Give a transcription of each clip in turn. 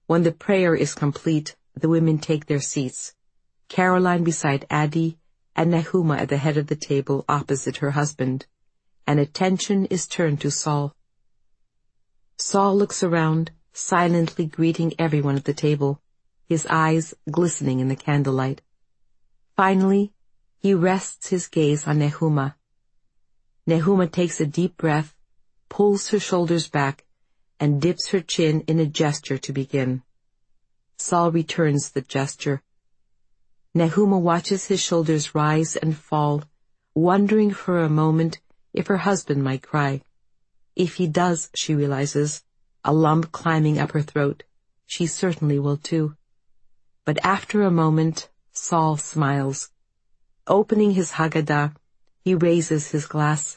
When the prayer is complete, the women take their seats, Caroline beside Addie and Nehuma at the head of the table opposite her husband, and attention is turned to Saul. Saul looks around, silently greeting everyone at the table, his eyes glistening in the candlelight. Finally, he rests his gaze on Nehuma. Nehuma takes a deep breath, pulls her shoulders back, and dips her chin in a gesture to begin. Saul returns the gesture. Nehuma watches his shoulders rise and fall, wondering for a moment if her husband might cry. If he does, she realizes, a lump climbing up her throat, she certainly will too. But after a moment, Saul smiles. Opening his Haggadah, he raises his glass.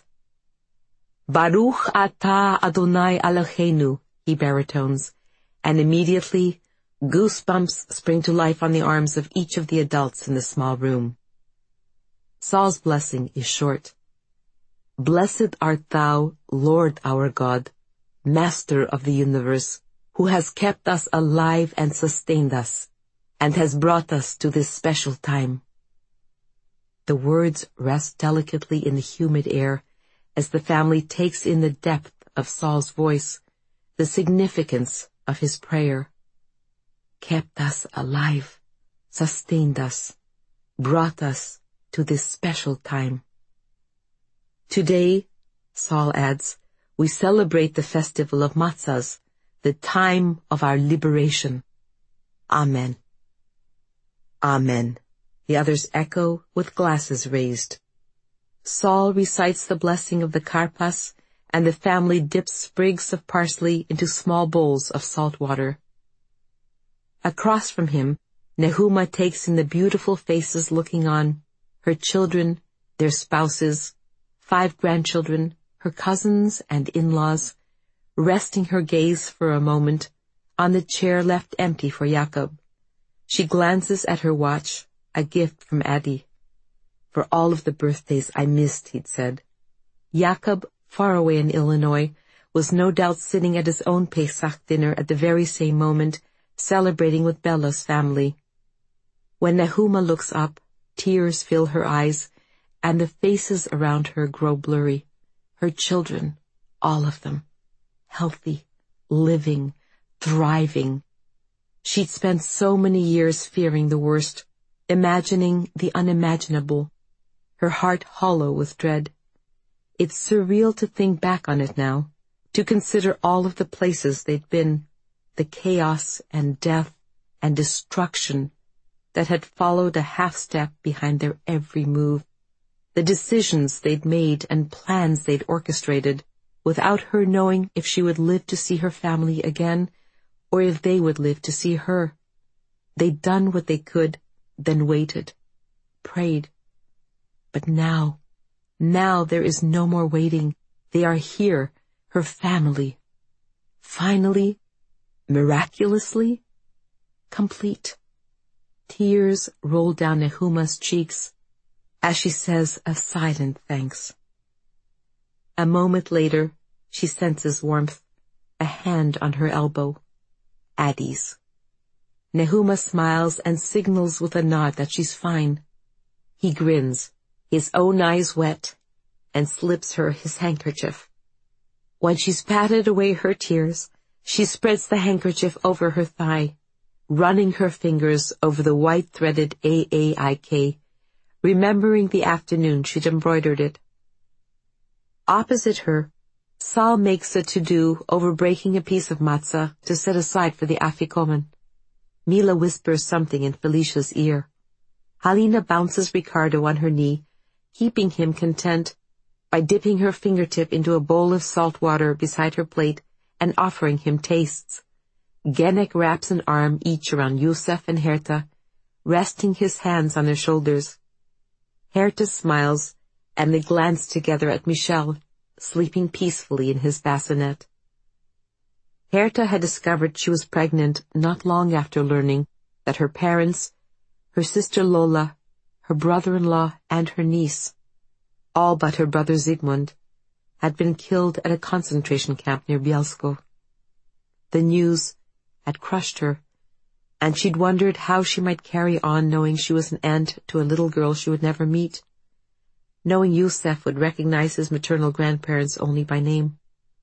Baruch atah Adonai Eloheinu, he baritones, and immediately goosebumps spring to life on the arms of each of the adults in the small room. Saul's blessing is short. Blessed art thou, Lord our God, Master of the universe, who has kept us alive and sustained us, and has brought us to this special time. The words rest delicately in the humid air as the family takes in the depth of Saul's voice, the significance of his prayer. Kept us alive, sustained us, brought us to this special time. Today, Saul adds, we celebrate the festival of Matzahs, the time of our liberation. Amen. Amen. The others echo with glasses raised. Saul recites the blessing of the karpas, and the family dips sprigs of parsley into small bowls of salt water. Across from him, Nehuma takes in the beautiful faces looking on, her children, their spouses, 5 grandchildren, her cousins and in-laws, resting her gaze for a moment on the chair left empty for Jacob. She glances at her watch, a gift from Addie. For all of the birthdays I missed, he'd said. Jacob, far away in Illinois, was no doubt sitting at his own Pesach dinner at the very same moment, celebrating with Bella's family. When Nehuma looks up, tears fill her eyes, and the faces around her grow blurry. Her children, all of them, healthy, living, thriving. She'd spent so many years fearing the worst, imagining the unimaginable, her heart hollow with dread. It's surreal to think back on it now, to consider all of the places they'd been, the chaos and death and destruction that had followed a half-step behind their every move, the decisions they'd made and plans they'd orchestrated, without her knowing if she would live to see her family again, or if they would live to see her. They'd done what they could, then waited, prayed. But now there is no more waiting. They are here, her family. Finally, miraculously, complete. Tears roll down Nehuma's cheeks as she says a silent thanks. A moment later, she senses warmth, a hand on her elbow. Addie's. Nehuma smiles and signals with a nod that she's fine. He grins, his own eyes wet, and slips her his handkerchief. When she's patted away her tears, she spreads the handkerchief over her thigh, running her fingers over the white-threaded AAIK, remembering the afternoon she'd embroidered it. Opposite her, Saul makes a to-do over breaking a piece of matzah to set aside for the afikomen. Mila whispers something in Felicia's ear. Halina bounces Ricardo on her knee, keeping him content by dipping her fingertip into a bowl of salt water beside her plate and offering him tastes. Genek wraps an arm each around Yusef and Herta, resting his hands on their shoulders. Herta smiles, and they glance together at Michel, sleeping peacefully in his bassinet. Herta had discovered she was pregnant not long after learning that her parents, her sister Lola, her brother-in-law, and her niece, all but her brother Zygmunt, had been killed at a concentration camp near Bielsko. The news had crushed her, and she'd wondered how she might carry on knowing she was an aunt to a little girl she would never meet, knowing Yusef would recognize his maternal grandparents only by name.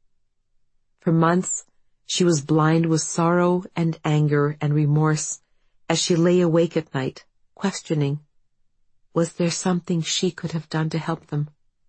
For months, she was blind with sorrow and anger and remorse as she lay awake at night, questioning, was there something she could have done to help them?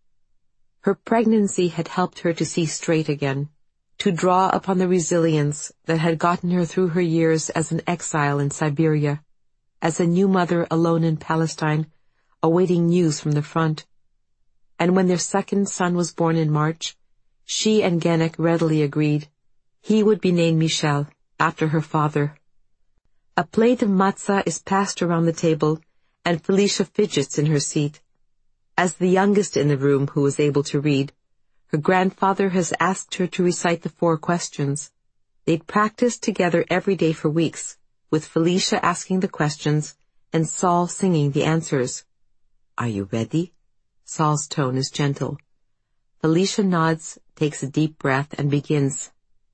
Her pregnancy had helped her to see straight again, to draw upon the resilience that had gotten her through her years as an exile in Siberia, as a new mother alone in Palestine, awaiting news from the front. And when their second son was born in March, she and Genek readily agreed he would be named Michel, after her father. A plate of matzah is passed around the table, and Felicia fidgets in her seat. As the youngest in the room who is able to read, her grandfather has asked her to recite the 4 questions. They'd practiced together every day for weeks, with Felicia asking the questions and Saul singing the answers. Are you ready? Saul's tone is gentle. Felicia nods, takes a deep breath, and begins.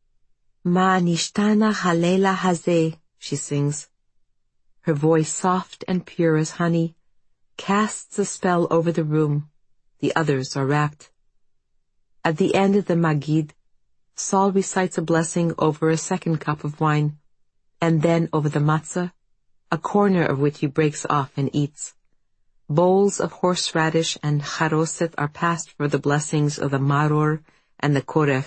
Ma nishtana halela hazeh, she sings. Her voice, soft and pure as honey, casts a spell over the room. The others are rapt. At the end of the Magid, Saul recites a blessing over a second cup of wine, and then over the matzah, a corner of which he breaks off and eats. Bowls of horseradish and charoset are passed for the blessings of the maror and the korech.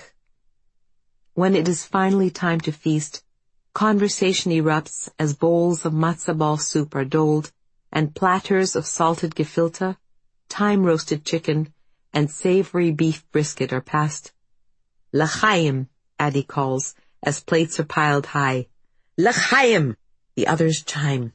When it is finally time to feast, conversation erupts as bowls of matzah ball soup are doled, and platters of salted gefilte, thyme-roasted chicken, and savory beef brisket are passed. L'chaim, Addie calls, as plates are piled high. L'chaim, the others chime.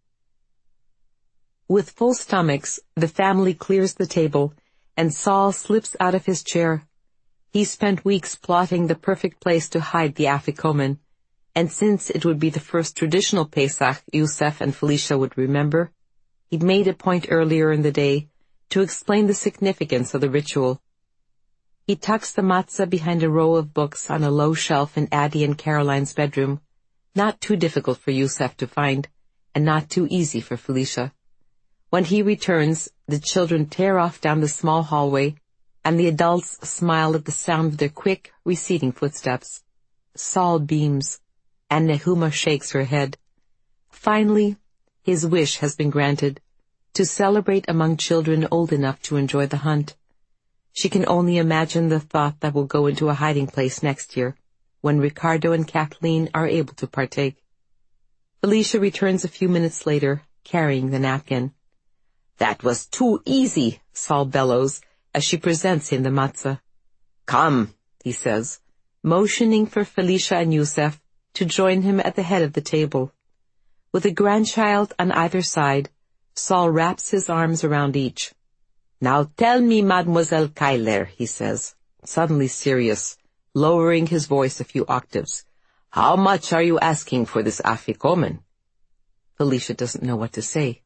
With full stomachs, the family clears the table, and Saul slips out of his chair. He spent weeks plotting the perfect place to hide the afikomen, and since it would be the first traditional Pesach Yusef and Felicia would remember, he'd made a point earlier in the day to explain the significance of the ritual. He tucks the matzah behind a row of books on a low shelf in Addie and Caroline's bedroom, not too difficult for Yusef to find, and not too easy for Felicia. When he returns, the children tear off down the small hallway, and the adults smile at the sound of their quick, receding footsteps. Saul beams, and Nehuma shakes her head. Finally, his wish has been granted, to celebrate among children old enough to enjoy the hunt. She can only imagine the thought that will go into a hiding place next year, when Ricardo and Kathleen are able to partake. Felicia returns a few minutes later, carrying the napkin. That was too easy, Saul bellows, as she presents him the matzah. Come, he says, motioning for Felicia and Yusef to join him at the head of the table. With a grandchild on either side, Saul wraps his arms around each. Now tell me, Mademoiselle Keiler, he says, suddenly serious, lowering his voice a few octaves. How much are you asking for this afikomen? Felicia doesn't know what to say.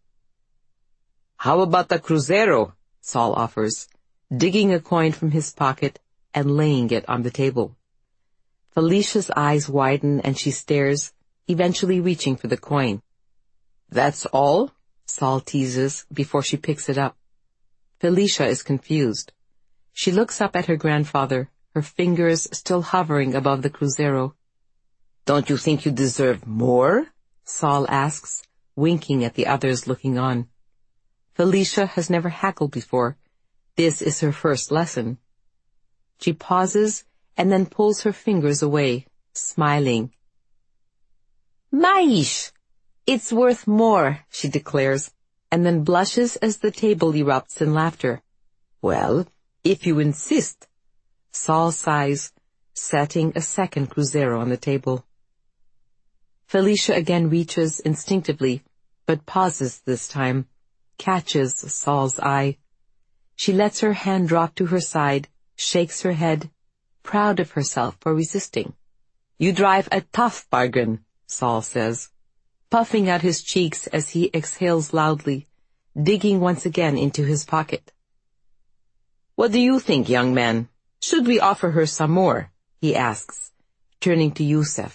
How about the crucero? Saul offers, digging a coin from his pocket and laying it on the table. Felicia's eyes widen and she stares, eventually reaching for the coin. That's all? Saul teases before she picks it up. Felicia is confused. She looks up at her grandfather, her fingers still hovering above the crucero. Don't you think you deserve more? Saul asks, winking at the others looking on. Felicia has never haggled before. This is her first lesson. She pauses and then pulls her fingers away, smiling. Maish! It's worth more, she declares, and then blushes as the table erupts in laughter. Well, if you insist. Saul sighs, setting a second crucero on the table. Felicia again reaches instinctively, but pauses this time, catches Saul's eye. She lets her hand drop to her side, shakes her head, proud of herself for resisting. You drive a tough bargain, Saul says, puffing out his cheeks as he exhales loudly, digging once again into his pocket. What do you think, young man? Should we offer her some more? He asks, turning to Yusef,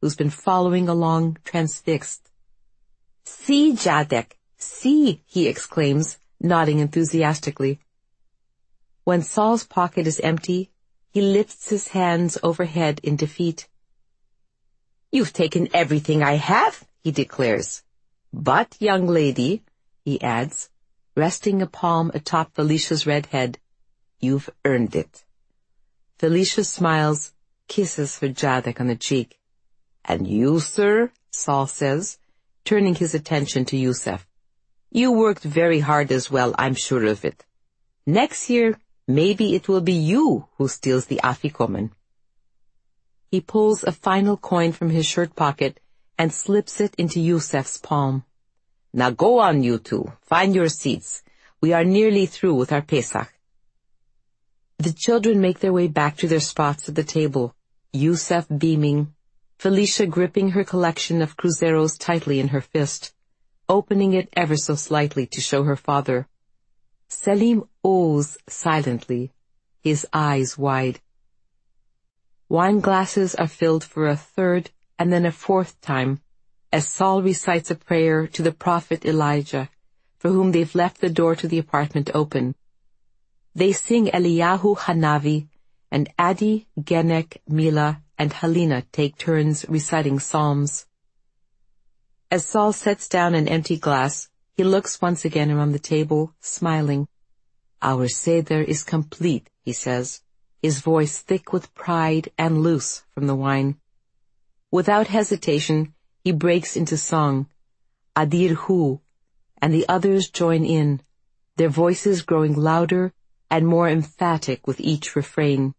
who's been following along transfixed. "See, Jadek, see," he exclaims, nodding enthusiastically. When Saul's pocket is empty, he lifts his hands overhead in defeat. "You've taken everything I have," he declares. "But, young lady," he adds, resting a palm atop Felicia's red head, "you've earned it." Felicia smiles, kisses her Jadek on the cheek. "And you, sir," Saul says, turning his attention to Yusef. "You worked very hard as well, I'm sure of it. Next year, maybe it will be you who steals the afikoman." He pulls a final coin from his shirt pocket and slips it into Yusef's palm. "Now go on, you two. Find your seats. We are nearly through with our Pesach." The children make their way back to their spots at the table, Yusef beaming, Felicia gripping her collection of cruzeros tightly in her fist, opening it ever so slightly to show her father. Selim ows silently, his eyes wide. Wine glasses are filled for a third and then a fourth time, as Saul recites a prayer to the prophet Elijah, for whom they've left the door to the apartment open. They sing Eliyahu Hanavi, and Adi, Genek, Mila, and Halina take turns reciting psalms. As Saul sets down an empty glass, he looks once again around the table, smiling. "Our Seder is complete," he says, his voice thick with pride and loose from the wine. Without hesitation, he breaks into song, Adir Hu, and the others join in, their voices growing louder and more emphatic with each refrain.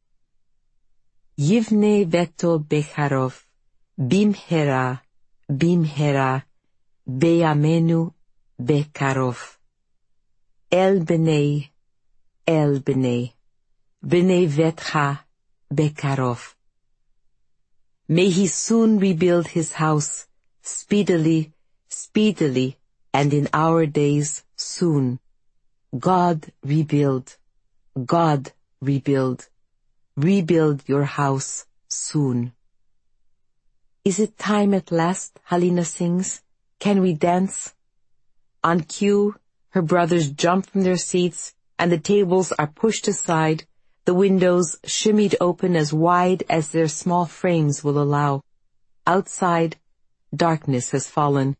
Yivne veto becharov, bimhera, bimhera, beyamenu bekarov. El bnei, bnei vetcha bekarov. May he soon rebuild his house, speedily, speedily, and in our days soon. God rebuild, God rebuild, rebuild your house soon. Is it time at last? Halina sings. Can we dance? On cue, her brothers jump from their seats, and the tables are pushed aside, the windows shimmied open as wide as their small frames will allow. Outside, darkness has fallen.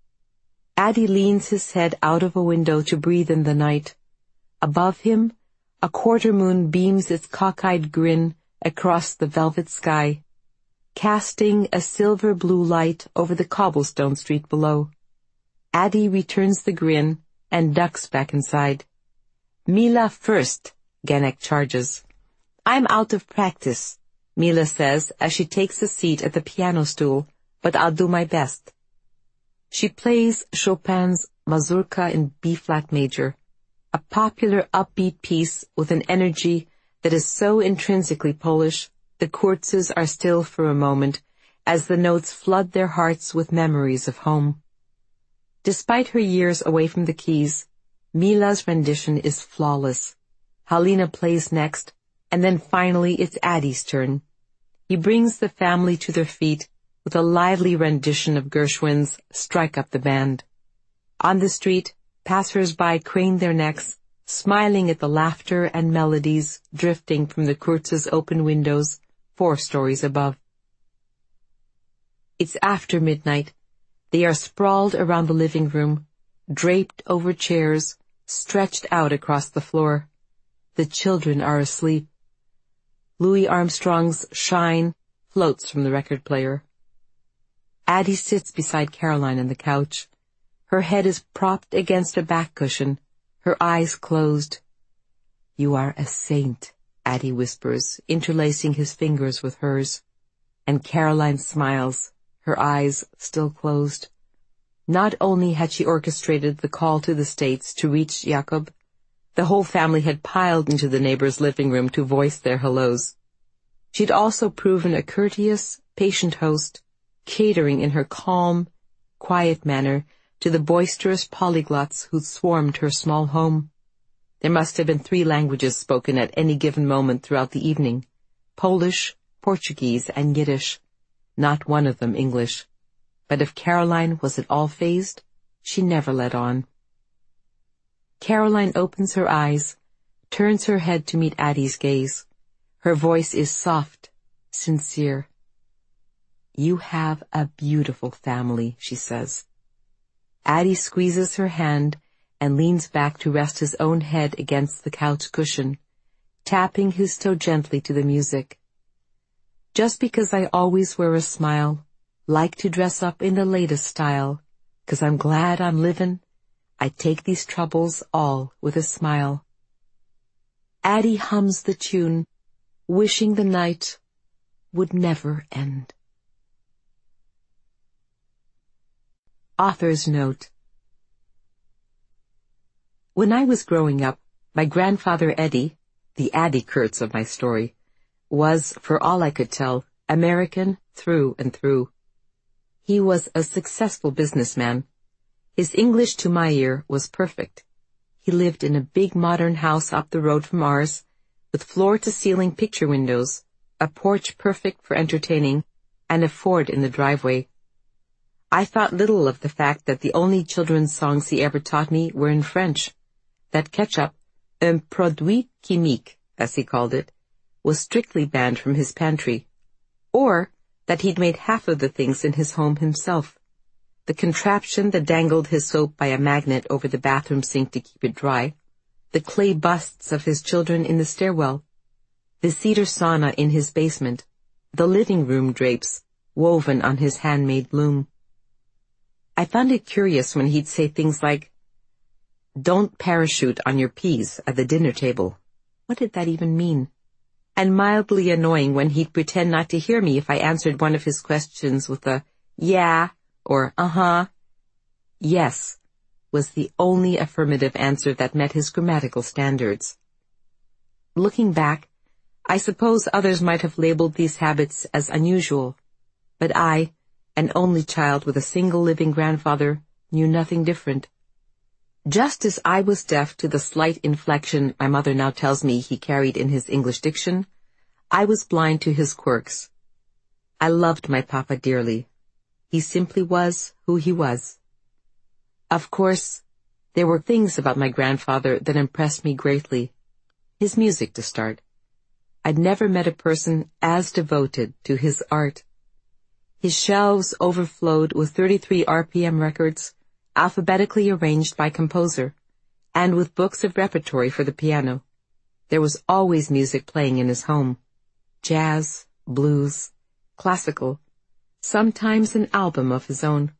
Adi leans his head out of a window to breathe in the night. Above him, a quarter moon beams its cockeyed grin across the velvet sky, casting a silver blue light over the cobblestone street below. Adi returns the grin and ducks back inside. "Mila first," Genek charges. "I'm out of practice," Mila says as she takes a seat at the piano stool, "but I'll do my best." She plays Chopin's Mazurka in B-flat major, a popular upbeat piece with an energy that is so intrinsically Polish, the Kurtzes are still for a moment as the notes flood their hearts with memories of home. Despite her years away from the keys, Mila's rendition is flawless. Halina plays next, and then finally it's Adi's turn. He brings the family to their feet with a lively rendition of Gershwin's Strike Up the Band. On the street, passers-by crane their necks, smiling at the laughter and melodies drifting from the Kurtz's open windows 4 stories above. It's after midnight. They are sprawled around the living room, draped over chairs, stretched out across the floor. The children are asleep. Louis Armstrong's Shine floats from the record player. Addie sits beside Caroline on the couch. Her head is propped against a back cushion, her eyes closed. "You are a saint," Addie whispers, interlacing his fingers with hers. And Caroline smiles, her eyes still closed. Not only had she orchestrated the call to the States to reach Jacob, the whole family had piled into the neighbor's living room to voice their hellos. She'd also proven a courteous, patient host, catering in her calm, quiet manner to the boisterous polyglots who swarmed her small home. There must have been 3 languages spoken at any given moment throughout the evening: Polish, Portuguese, and Yiddish. not one of them English. But if Caroline was at all fazed, she never let on. Caroline opens her eyes, turns her head to meet Addie's gaze. Her voice is soft, sincere. "You have a beautiful family," she says. Addie squeezes her hand and leans back to rest his own head against the couch cushion, tapping his toe gently to the music. "Just because I always wear a smile, like to dress up in the latest style, 'cause I'm glad I'm livin', I take these troubles all with a smile." Addie hums the tune, wishing the night would never end. Author's note. When I was growing up, my grandfather Eddie, the Addie Kurtz of my story, was, for all I could tell, American through and through. He was a successful businessman. His English to my ear was perfect. He lived in a big modern house up the road from ours, with floor-to-ceiling picture windows, a porch perfect for entertaining, and a Ford in the driveway. I thought little of the fact that the only children's songs he ever taught me were in French, that ketchup, un produit chimique, as he called it, was strictly banned from his pantry, or that he'd made half of the things in his home himself. The contraption that dangled his soap by a magnet over the bathroom sink to keep it dry, the clay busts of his children in the stairwell, the cedar sauna in his basement, the living room drapes woven on his handmade loom. I found it curious when he'd say things like, "Don't parachute on your peas at the dinner table." What did that even mean? And mildly annoying when he'd pretend not to hear me if I answered one of his questions with a "yeah" or "uh-huh." Yes was the only affirmative answer that met his grammatical standards. Looking back, I suppose others might have labeled these habits as unusual, but I, an only child with a single living grandfather, knew nothing different. Just as I was deaf to the slight inflection my mother now tells me he carried in his English diction, I was blind to his quirks. I loved my papa dearly. He simply was who he was. Of course, there were things about my grandfather that impressed me greatly. His music, to start. I'd never met a person as devoted to his art. His shelves overflowed with 33 RPM records, alphabetically arranged by composer, and with books of repertory for the piano. There was always music playing in his home. Jazz, blues, classical, sometimes an album of his own.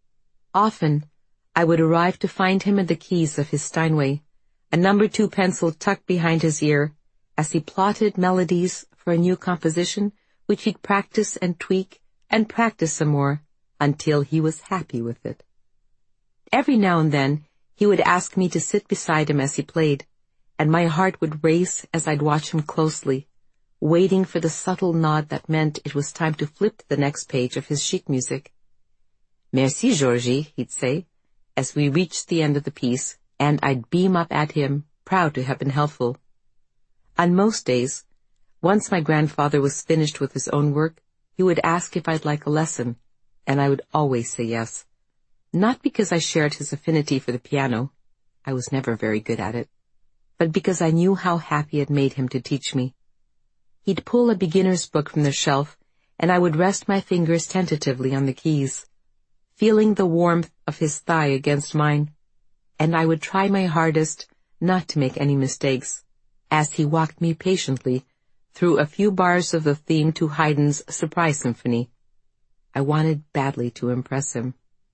Often, I would arrive to find him at the keys of his Steinway, a No. 2 pencil tucked behind his ear, as he plotted melodies for a new composition which he'd practice and tweak and practice some more until he was happy with it. Every now and then, he would ask me to sit beside him as he played, and my heart would race as I'd watch him closely, waiting for the subtle nod that meant it was time to flip to the next page of his sheet music. "Merci, Georgie," he'd say, as we reached the end of the piece, and I'd beam up at him, proud to have been helpful. On most days, once my grandfather was finished with his own work, he would ask if I'd like a lesson, and I would always say yes. Not because I shared his affinity for the piano, I was never very good at it, but because I knew how happy it made him to teach me. He'd pull a beginner's book from the shelf, and I would rest my fingers tentatively on the keys, feeling the warmth of his thigh against mine, and I would try my hardest not to make any mistakes, as he walked me patiently through a few bars of the theme to Haydn's Surprise Symphony. I wanted badly to impress him.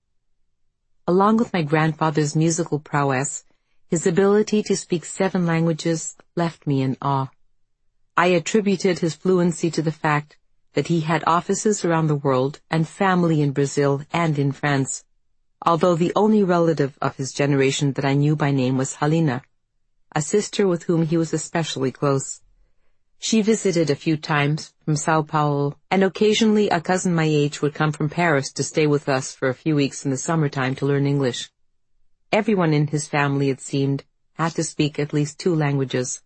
Along with my grandfather's musical prowess, his ability to speak 7 languages left me in awe. I attributed his fluency to the fact that he had offices around the world and family in Brazil and in France, although the only relative of his generation that I knew by name was Halina, a sister with whom he was especially close. She visited a few times from Sao Paulo, and occasionally a cousin my age would come from Paris to stay with us for a few weeks in the summertime to learn English. Everyone in his family, it seemed, had to speak at least 2 languages.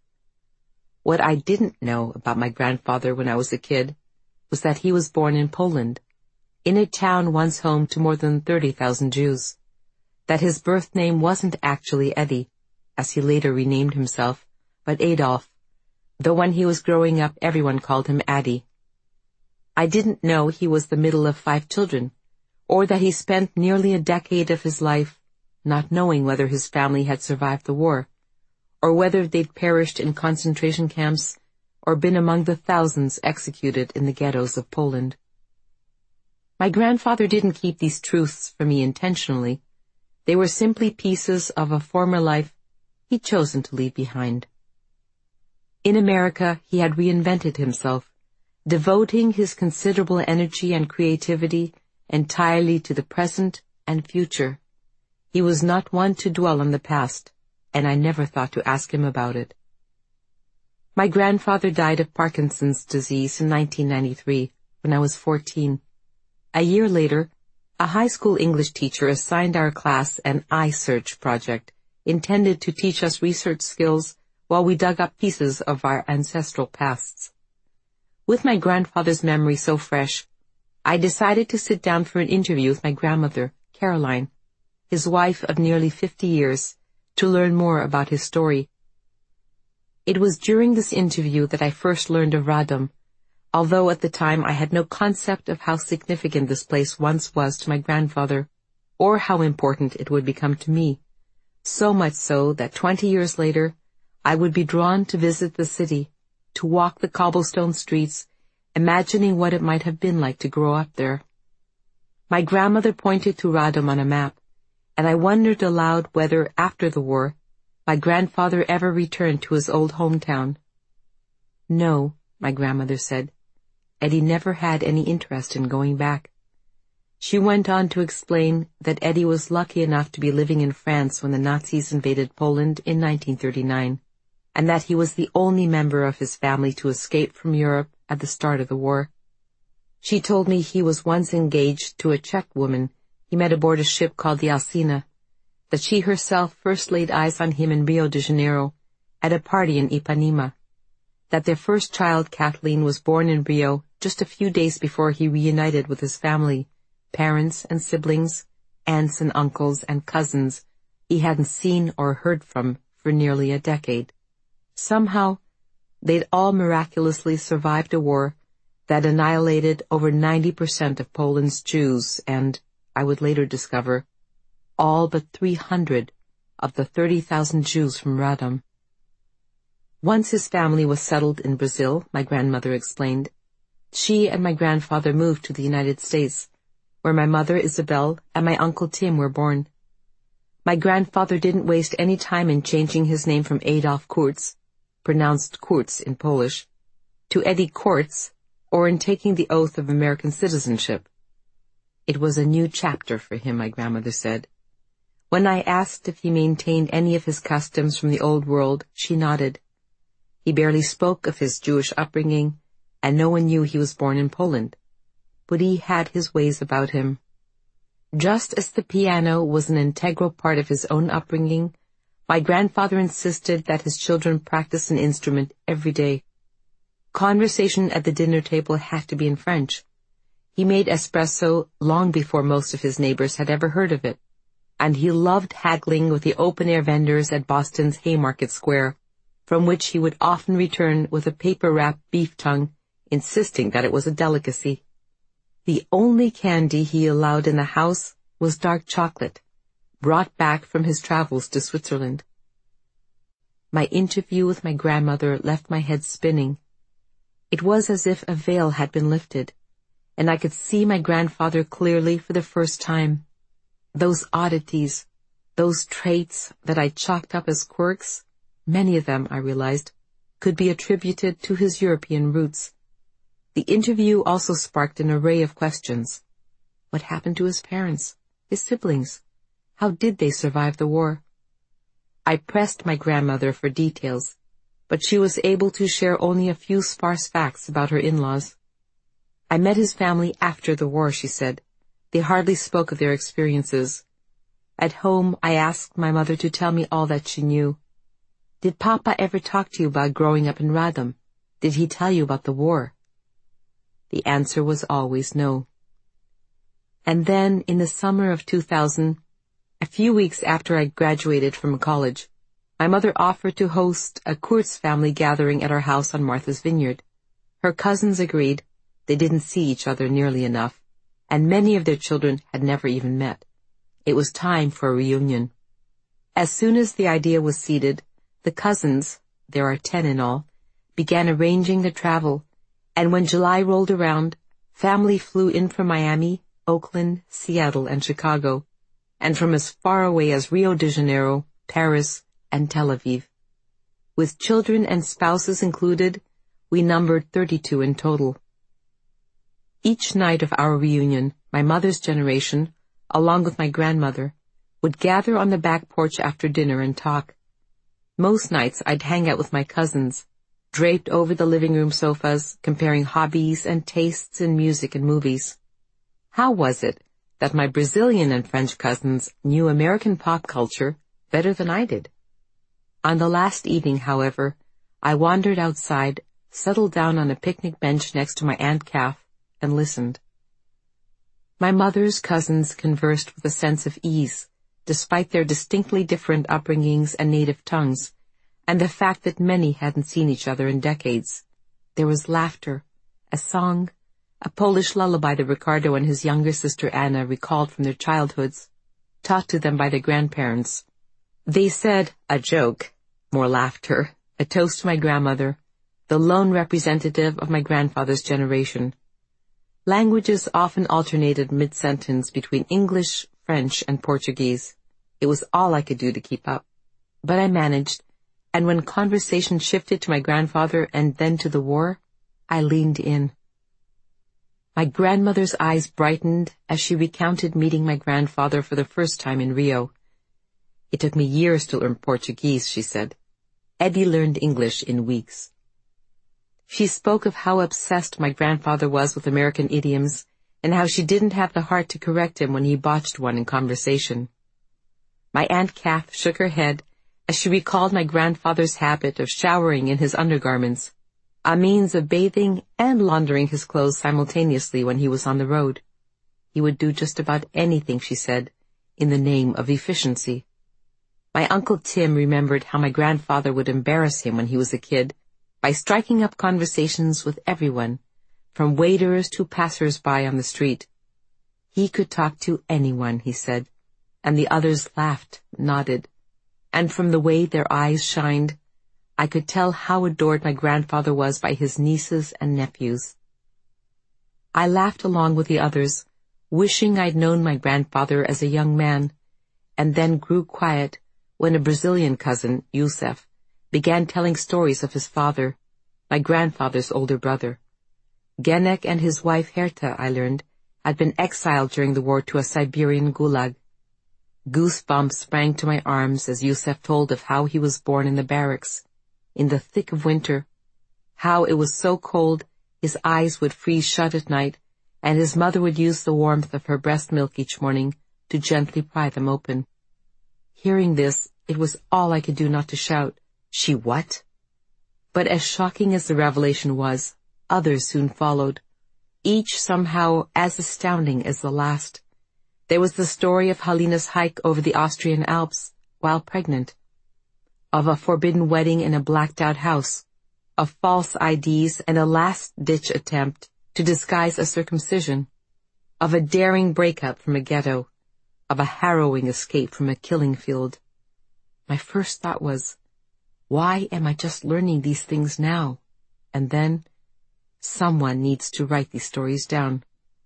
What I didn't know about my grandfather when I was a kid was that he was born in Poland, in a town once home to more than 30,000 Jews. That his birth name wasn't actually Eddie, as he later renamed himself, but Adolf, though when he was growing up everyone called him Addy. I didn't know he was the middle of 5 children, or that he spent nearly a decade of his life not knowing whether his family had survived the war, or whether they'd perished in concentration camps or been among the thousands executed in the ghettos of Poland. My grandfather didn't keep these truths from me intentionally. They were simply pieces of a former life he'd chosen to leave behind. In America, he had reinvented himself, devoting his considerable energy and creativity entirely to the present and future. He was not one to dwell on the past, and I never thought to ask him about it. My grandfather died of Parkinson's disease in 1993, when I was 14. A year later, a high school English teacher assigned our class an iSearch project intended to teach us research skills while we dug up pieces of our ancestral pasts. With my grandfather's memory so fresh, I decided to sit down for an interview with my grandmother, Caroline, his wife of nearly 50 years, to learn more about his story. It was during this interview that I first learned of Radom, although at the time I had no concept of how significant this place once was to my grandfather, or how important it would become to me, so much so that 20 years later, I would be drawn to visit the city, to walk the cobblestone streets, imagining what it might have been like to grow up there. My grandmother pointed to Radom on a map, and I wondered aloud whether, after the war, my grandfather ever returned to his old hometown. No, my grandmother said. Eddie never had any interest in going back. She went on to explain that Eddie was lucky enough to be living in France when the Nazis invaded Poland in 1939, and that he was the only member of his family to escape from Europe at the start of the war. She told me he was once engaged to a Czech woman he met aboard a ship called the Alcina, that she herself first laid eyes on him in Rio de Janeiro at a party in Ipanema, that their first child, Kathleen, was born in Rio just a few days before he reunited with his family, parents and siblings, aunts and uncles and cousins he hadn't seen or heard from for nearly a decade. Somehow, they'd all miraculously survived a war that annihilated over 90% of Poland's Jews and, I would later discover, all but 300 of the 30,000 Jews from Radom. Once his family was settled in Brazil, my grandmother explained, she and my grandfather moved to the United States, where my mother Isabel and my uncle Tim were born. My grandfather didn't waste any time in changing his name from Adolf Kurz, pronounced Kurz in Polish, to Eddie Kortz, or in taking the oath of American citizenship. It was a new chapter for him, my grandmother said. When I asked if he maintained any of his customs from the old world, she nodded. He barely spoke of his Jewish upbringing, and no one knew he was born in Poland. But he had his ways about him. Just as the piano was an integral part of his own upbringing, my grandfather insisted that his children practice an instrument every day. Conversation at the dinner table had to be in French. He made espresso long before most of his neighbors had ever heard of it, and he loved haggling with the open-air vendors at Boston's Haymarket Square, from which he would often return with a paper-wrapped beef tongue, insisting that it was a delicacy. The only candy he allowed in the house was dark chocolate, brought back from his travels to Switzerland. My interview with my grandmother left my head spinning. It was as if a veil had been lifted, and I could see my grandfather clearly for the first time. Those oddities, those traits that I chalked up as quirks, many of them, I realized, could be attributed to his European roots. The interview also sparked an array of questions. What happened to his parents, his siblings? How did they survive the war? I pressed my grandmother for details, but she was able to share only a few sparse facts about her in-laws. I met his family after the war, she said. They hardly spoke of their experiences. At home, I asked my mother to tell me all that she knew. Did Papa ever talk to you about growing up in Radom? Did he tell you about the war? The answer was always no. And then, in the summer of 2000, a few weeks after I graduated from college, my mother offered to host a Kurtz family gathering at our house on Martha's Vineyard. Her cousins agreed. They didn't see each other nearly enough, and many of their children had never even met. It was time for a reunion. As soon as the idea was seeded, the cousins, there are 10 in all, began arranging the travel, and when July rolled around, family flew in from Miami, Oakland, Seattle, and Chicago, and from as far away as Rio de Janeiro, Paris, and Tel Aviv. With children and spouses included, we numbered 32 in total. Each night of our reunion, my mother's generation, along with my grandmother, would gather on the back porch after dinner and talk. Most nights I'd hang out with my cousins, draped over the living room sofas, comparing hobbies and tastes in music and movies. How was it that my Brazilian and French cousins knew American pop culture better than I did? On the last evening, however, I wandered outside, settled down on a picnic bench next to my Aunt Kath, and listened. My mother's cousins conversed with a sense of ease, despite their distinctly different upbringings and native tongues, and the fact that many hadn't seen each other in decades. There was laughter, a song, a Polish lullaby that Ricardo and his younger sister Anna recalled from their childhoods, taught to them by their grandparents. They said, a joke, more laughter, a toast to my grandmother, the lone representative of my grandfather's generation. Languages often alternated mid-sentence between English, French, and Portuguese. It was all I could do to keep up. But I managed, and when conversation shifted to my grandfather and then to the war, I leaned in. My grandmother's eyes brightened as she recounted meeting my grandfather for the first time in Rio. It took me years to learn Portuguese, she said. Eddie learned English in weeks. She spoke of how obsessed my grandfather was with American idioms and how she didn't have the heart to correct him when he botched one in conversation. My Aunt Kath shook her head as she recalled my grandfather's habit of showering in his undergarments, a means of bathing and laundering his clothes simultaneously when he was on the road. He would do just about anything, she said, in the name of efficiency. My Uncle Tim remembered how my grandfather would embarrass him when he was a kid by striking up conversations with everyone, from waiters to passers-by on the street. He could talk to anyone, he said, and the others laughed, nodded, and from the way their eyes shined, I could tell how adored my grandfather was by his nieces and nephews. I laughed along with the others, wishing I'd known my grandfather as a young man, and then grew quiet when a Brazilian cousin, Youssef, began telling stories of his father, my grandfather's older brother. Genek and his wife Herta, I learned, had been exiled during the war to a Siberian gulag. Goosebumps sprang to my arms as Youssef told of how he was born in the barracks, in the thick of winter, how it was so cold his eyes would freeze shut at night, and his mother would use the warmth of her breast milk each morning to gently pry them open. Hearing this, it was all I could do not to shout, "She what?" But as shocking as the revelation was, others soon followed, each somehow as astounding as the last. There was the story of Halina's hike over the Austrian Alps while pregnant, of a forbidden wedding in a blacked-out house, of false IDs and a last-ditch attempt to disguise a circumcision, of a daring breakup from a ghetto, of a harrowing escape from a killing field. My first thought was, why am I just learning these things now? And then, someone needs to write these stories down.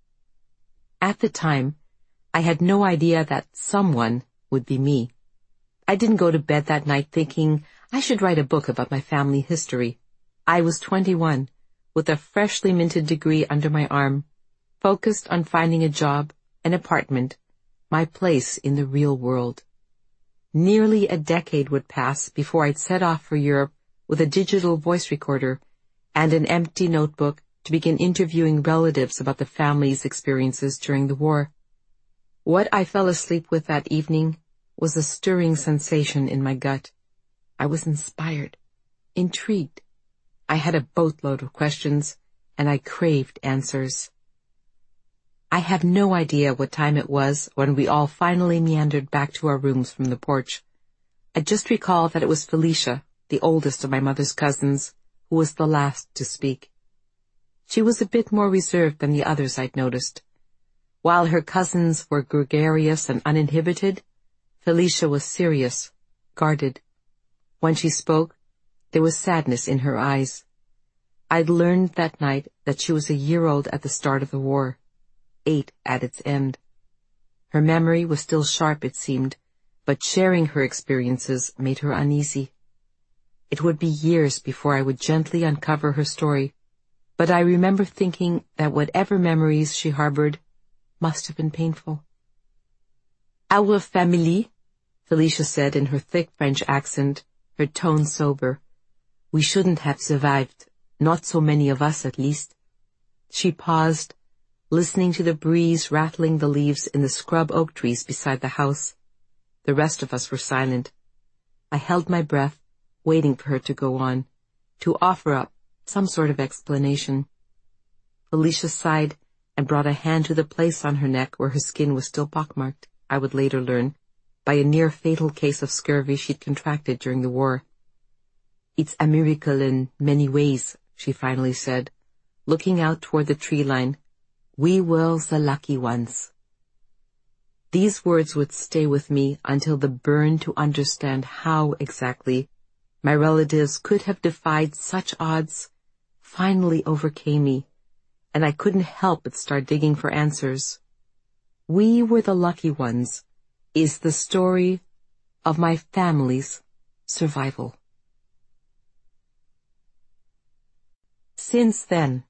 At the time, I had no idea that someone would be me. I didn't go to bed that night thinking I should write a book about my family history. I was 21, with a freshly minted degree under my arm, focused on finding a job, an apartment, my place in the real world. Nearly a decade would pass before I'd set off for Europe with a digital voice recorder and an empty notebook to begin interviewing relatives about the family's experiences during the war. What I fell asleep with that evening was a stirring sensation in my gut. I was inspired, intrigued. I had a boatload of questions, and I craved answers. I have no idea what time it was when we all finally meandered back to our rooms from the porch. I just recall that it was Felicia, the oldest of my mother's cousins, who was the last to speak. She was a bit more reserved than the others I'd noticed. While her cousins were gregarious and uninhibited, Felicia was serious, guarded. When she spoke, there was sadness in her eyes. I'd learned that night that she was a year old at the start of the war, 8 at its end. Her memory was still sharp, it seemed, but sharing her experiences made her uneasy. It would be years before I would gently uncover her story, but I remember thinking that whatever memories she harbored must have been painful. "Our family," Felicia said in her thick French accent, her tone sober. "We shouldn't have survived, not so many of us at least." She paused, listening to the breeze rattling the leaves in the scrub oak trees beside the house. The rest of us were silent. I held my breath, waiting for her to go on, to offer up some sort of explanation. Felicia sighed and brought a hand to the place on her neck where her skin was still pockmarked, I would later learn, by a near-fatal case of scurvy she'd contracted during the war. "It's a miracle in many ways," she finally said, looking out toward the tree line. "We were the lucky ones." These words would stay with me until the burn to understand how exactly my relatives could have defied such odds finally overcame me, and I couldn't help but start digging for answers. "We were the lucky ones" is the story of my family's survival. Since then.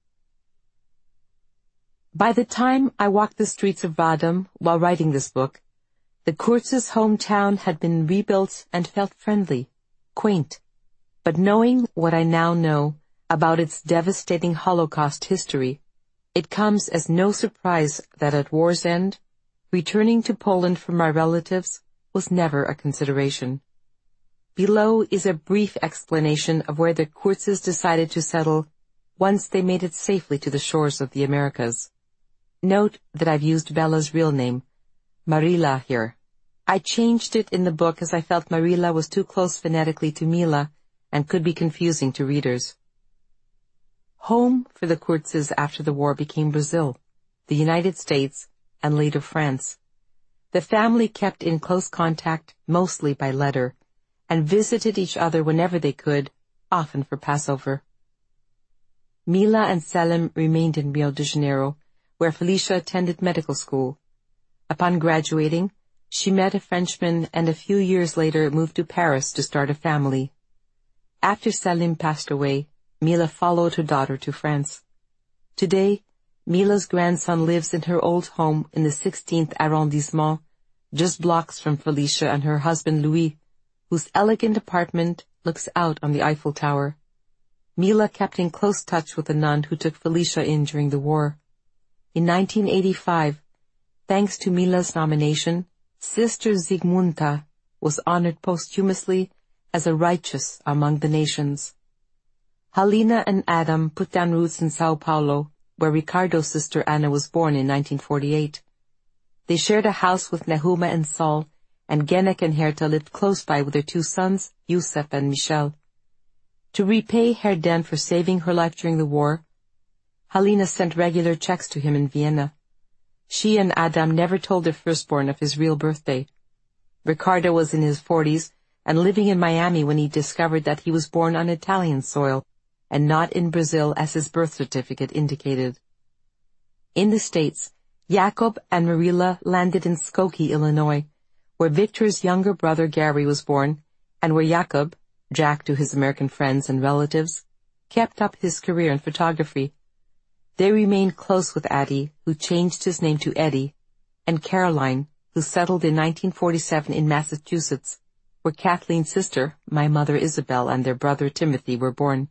By the time I walked the streets of Radom while writing this book, the Kurtz's hometown had been rebuilt and felt friendly, quaint. But knowing what I now know about its devastating Holocaust history, it comes as no surprise that at war's end, returning to Poland for my relatives was never a consideration. Below is a brief explanation of where the Kurtzes decided to settle once they made it safely to the shores of the Americas. Note that I've used Bella's real name, Marila, here. I changed it in the book as I felt Marila was too close phonetically to Mila and could be confusing to readers. Home for the Kurtzes after the war became Brazil, the United States, and later France. The family kept in close contact, mostly by letter, and visited each other whenever they could, often for Passover. Mila and Selim remained in Rio de Janeiro, where Felicia attended medical school. Upon graduating, she met a Frenchman and a few years later moved to Paris to start a family. After Selim passed away, Mila followed her daughter to France. Today, Mila's grandson lives in her old home in the 16th arrondissement, just blocks from Felicia and her husband Louis, whose elegant apartment looks out on the Eiffel Tower. Mila kept in close touch with the nun who took Felicia in during the war. In 1985, thanks to Mila's nomination, Sister Zygmunta was honored posthumously as a righteous among the nations. Halina and Adam put down roots in Sao Paulo, where Ricardo's sister Anna was born in 1948. They shared a house with Nehuma and Saul, and Genek and Herta lived close by with their 2 sons, Yusef and Michel. To repay Herden for saving her life during the war, Halina sent regular checks to him in Vienna. She and Adam never told their firstborn of his real birthday. Ricardo was in his 40s and living in Miami when he discovered that he was born on Italian soil and not in Brazil as his birth certificate indicated. In the States, Jacob and Marila landed in Skokie, Illinois, where Victor's younger brother Gary was born, and where Jacob, Jack to his American friends and relatives, kept up his career in photography. They remained close with Addie, who changed his name to Eddie, and Caroline, who settled in 1947 in Massachusetts, where Kathleen's sister, my mother Isabel, and their brother Timothy were born.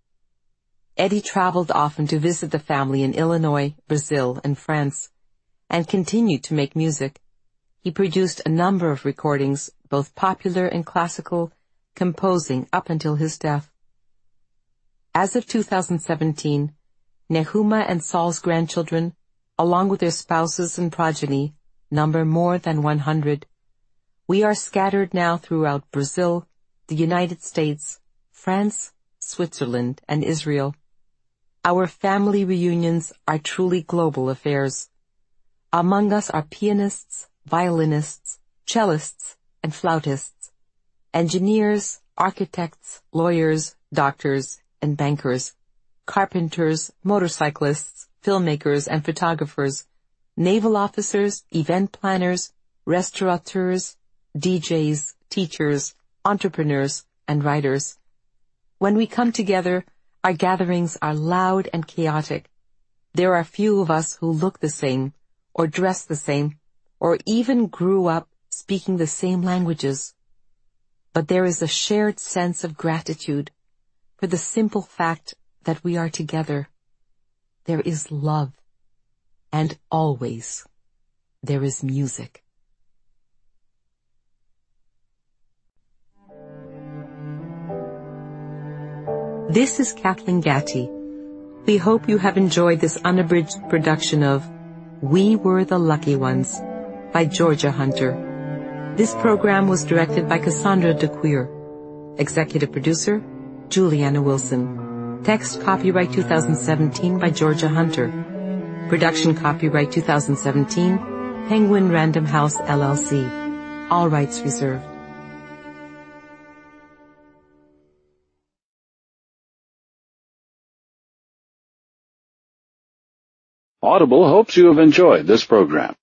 Eddie traveled often to visit the family in Illinois, Brazil, and France, and continued to make music. He produced a number of recordings, both popular and classical, composing up until his death. As of 2017, Nehuma and Saul's grandchildren along with their spouses and progeny, number more than 100. We are scattered now throughout Brazil, the United States, France, Switzerland, and Israel. Our family reunions are truly global affairs. Among us are pianists, violinists, cellists, and flautists, engineers, architects, lawyers, doctors, and bankers, carpenters, motorcyclists, filmmakers and photographers, naval officers, event planners, restaurateurs, DJs, teachers, entrepreneurs, and writers. When we come together, our gatherings are loud and chaotic. There are few of us who look the same, or dress the same, or even grew up speaking the same languages. But there is a shared sense of gratitude for the simple fact that we are together. There is love, and always there is music. This is Kathleen Gatti. We hope you have enjoyed this unabridged production of We Were the Lucky Ones by Georgia Hunter. This program was directed by Cassandra DeQueer. Executive producer, Juliana Wilson. Text copyright 2017 by Georgia Hunter. Production copyright 2017, Penguin Random House LLC. All rights reserved. Audible hopes you have enjoyed this program.